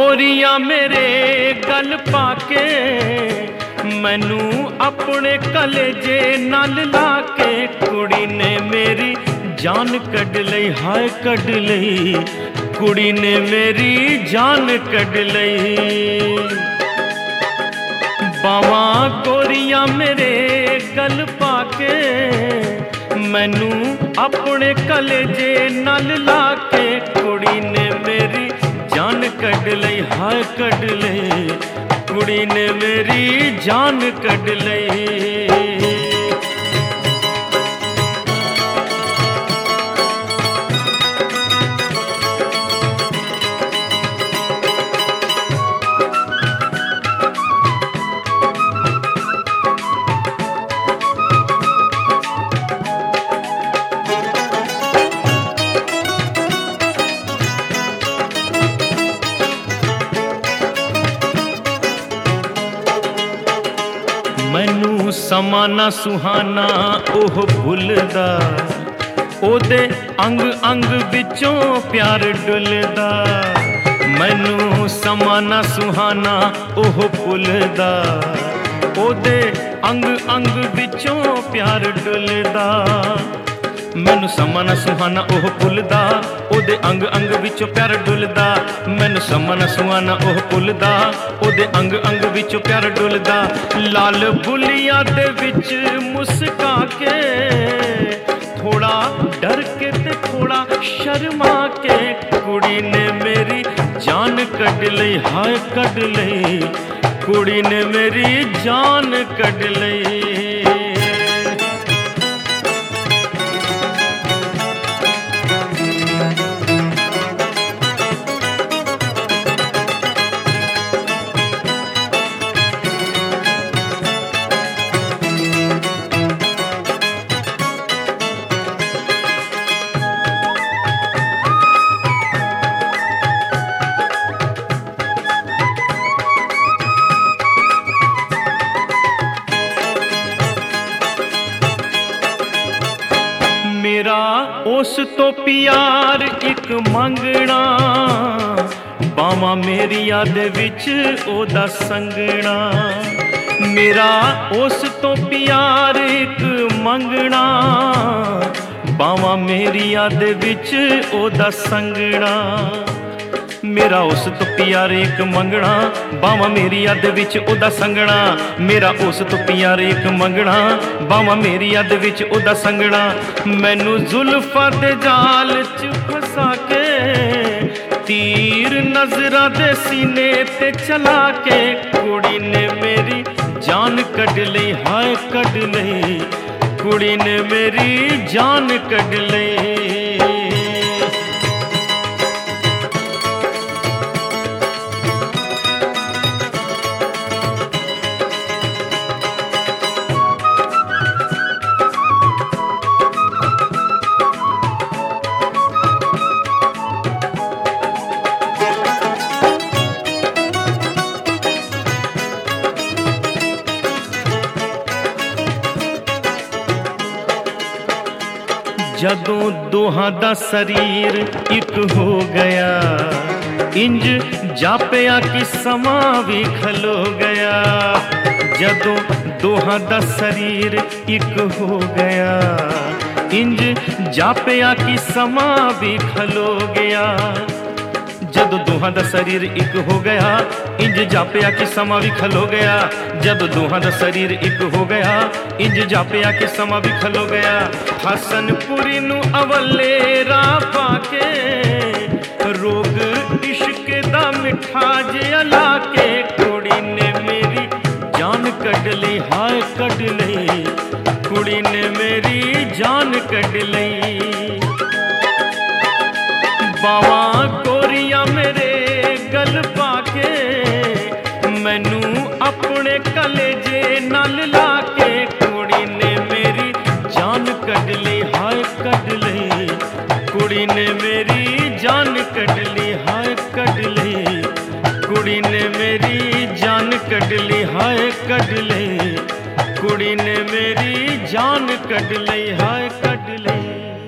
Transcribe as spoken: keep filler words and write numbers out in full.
गोरिया मेरे गल पाके मैनू अपने कलेजे नाल लाके कुड़ी ने मेरी जान कढ लई, हाय कढ लई, कुड़ी ने मेरी जान कढ लई। बावा गोरिया मेरे गल पाके मैनू अपने कलेजे नाल लाके कुड़ी ने मेरी जान कढ लई, हाय कढ लई, कुड़ी ने मेरी जान कढ लई। मैनू समा ना सुहाना ओह भुलदा, ओदे अंग अंग विचों प्यार डुलदा। मैनू समा ना सुहाना ओह भुलदा, ओदे अंग अंग विचों प्यार डुलदा। मैनू समा ना सुहाना ओह भुलदा, ओदे अंग अंग विचों प्यार डुलदा। मैनू समा ना सुहाना ओह भुलदा, ओदे अंग अंग विचों प्यार डुलदा। लाल बुलिया दे विच मुस्का के थोड़ा डर के ते थोड़ा शर्मा के कुड़ी ने मेरी जान कढ लई, हाय कढ लई, कुड़ी ने मेरी जान कढ लई। मेरा उस तो प्यार एक मंगना, बावां मेरिया दे विच ओदा संगना। मेरा उस तो प्यार एक मंगना, बावां मेरिया दे विच ओदा संगना। मेरा उस तो प्यार एक मंगना, बावां मेरी याद विच ओदा संगना। मेरा उस तो प्यार एक मंगना, बावां मेरी याद विच ओदा संगना। मैनू जुल्फां दे जाल च फसा के तीर नजरा दे सीने ते चला के कुड़ी ने मेरी जान कढ लई, हाय कढ लई, कुड़ी ने मेरी जान कढ लई। जदों दोहां दा शरीर एक हो गया, इंज जापिया कि समा भी खलो गया। जदों दोहां दा शरीर एक हो गया, इंज जापिया कि समा भी खलो गया। जदों दोहां दा शरीर एक हो गया, इंज जापिया कि समा भी खलो गया। जदों दोहां दा शरीर एक हो गया, इंज जापिया कि समा भी खलो गया। हसनपुरी नू अवले राह पाके रोग इश्क दा मिठा जिहा लाके कुड़ी ने मेरी जान कढ लई, हाय कढ लई, कुड़ी ने मेरी जान कढ लई। बावां गोरिया मेरे गल पाके मैनू अपने कलेजे नाल लाके कुड़ी ने मेरी जान कढ लई, हाय कढ लई, कुड़ी ने मेरी जान कढ लई, हाय कढ लई, कुड़ी ने मेरी जान कढ लई, हाय कढ लई, कुड़ी ने मेरी जान कढ लई, हाय कढ लई।